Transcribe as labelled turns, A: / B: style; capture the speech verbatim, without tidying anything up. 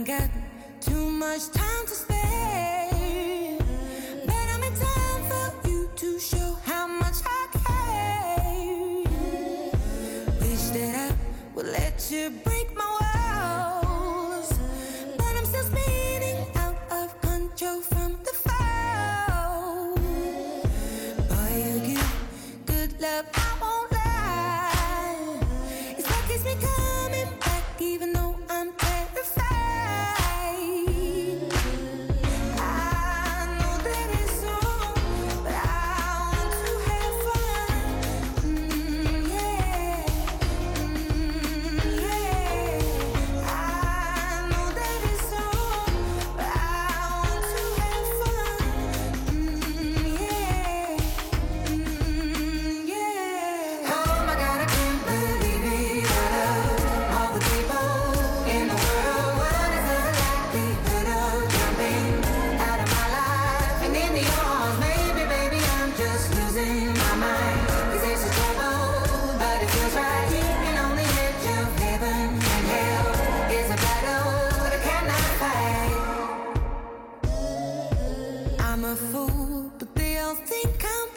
A: ain't got too much time to spare, but I'm in time for you to show how much I care. Wish that I would let you break my walls, but I'm still spinning out of control from the fall. Boy, you give good love, I won't lie. It's what keeps me coming back, even though I'm terrified. I know that it's wrong, but I want to have fun. Mm, yeah, mm, yeah. I know that it's wrong, but I want to have fun. Mm, yeah, mm, yeah. Oh my God, I can't believe it. Out of all the people in the world, what is the likelihood of jumping out of my life and into yours? Maybe, baby, I'm just losing my mind. 'Cause it's a trouble, but it feels right. And on the edge of heaven and hell is a battle that I cannot fight. I'm a fool, but they all think I'm